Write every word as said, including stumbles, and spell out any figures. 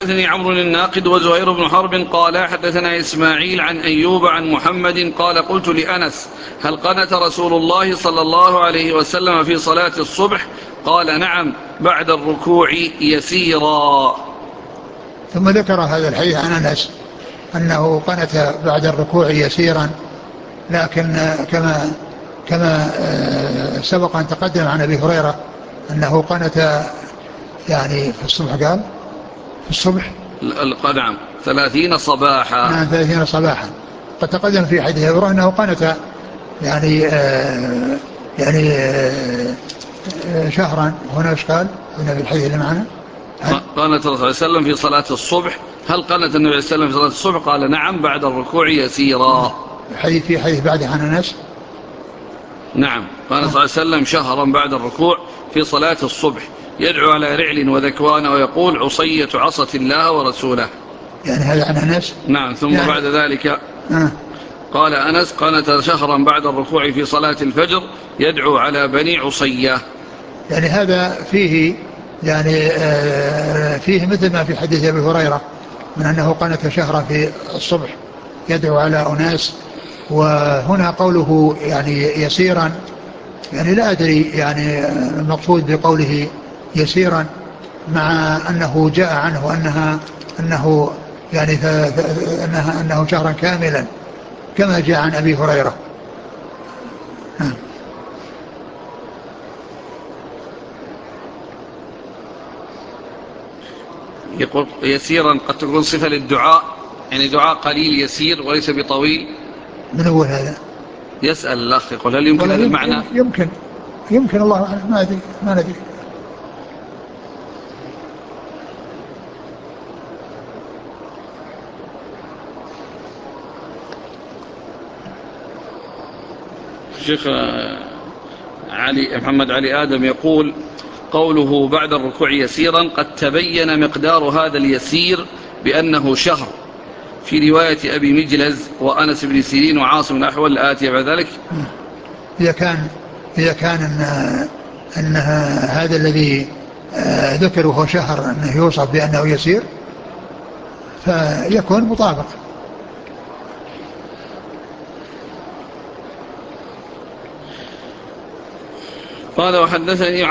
حدثني عمرو الناقد وزهير بن حرب قال حدثنا إسماعيل عن أيوب عن محمد قال قلت لأنس هل قنت رسول الله صلى الله عليه وسلم في صلاة الصبح؟ قال نعم بعد الركوع يسيرا. ثم ذكر هذا الحديث عن أنس أنه قنت بعد الركوع يسيرا، لكن كما كما سبق أن تقدم عن أبي هريرة أنه قنت يعني في الصبح، قال في الصبح نعم ثلاثين صباحا. نعم ثلاثين صباحا. قد تقدم في حديث أبي هريرة أنه قنت يعني آه يعني آه شهرا. هنا ايش قال هنا في الحديث اللي معنا؟ قالت الرسول صلى الله عليه وسلم في صلاة الصبح هل قالت النبي صلى الله عليه وسلم في صلاة الصبح؟ قال نعم بعد الركوع يسيرا. حديث في حديث بعد عن أنس نعم قال صلى الله عليه وسلم شهرا بعد الركوع في صلاة الصبح يدعو على رعل وذكوان ويقول عصية عصت الله ورسوله. يعني هذا عن أنس. نعم ثم يعني بعد ذلك آه قال أنس قنت شهرا بعد الركوع في صلاة الفجر يدعو على بني عصية. يعني هذا فيه يعني آه فيه مثل ما في حديث أبي هريرة من أنه قنت شهرا في الصبح يدعو على أناس، وهنا قوله يعني يسيرا، يعني لا أدري يعني المقصود بقوله يسيرا، مع أنه جاء عنه أنها أنه يعني أنها أنه شهرا كاملا كما جاء عن أبي هريرة. يقول يسيرا قد تكون صفة للدعاء، يعني دعاء قليل يسير وليس بطويل. من أول هذا يسأل الأخ يقول هل يمكن هذا المعنى؟ يمكن يمكن الله أعلم، ما أدري ما ندري. الشيخ علي محمد علي آدم يقول قوله بعد الركوع يسيرا قد تبين مقدار هذا اليسير بأنه شهر في رواية أبي مجلز وأنس بن سيرين وعاصم الأحول الآتي بعد ذلك. إذا كان إذا كان أن, أن هذا الذي ذكر وهو شهر أنه يوصف بأنه يسير فيكون مطابق. قال وحدثني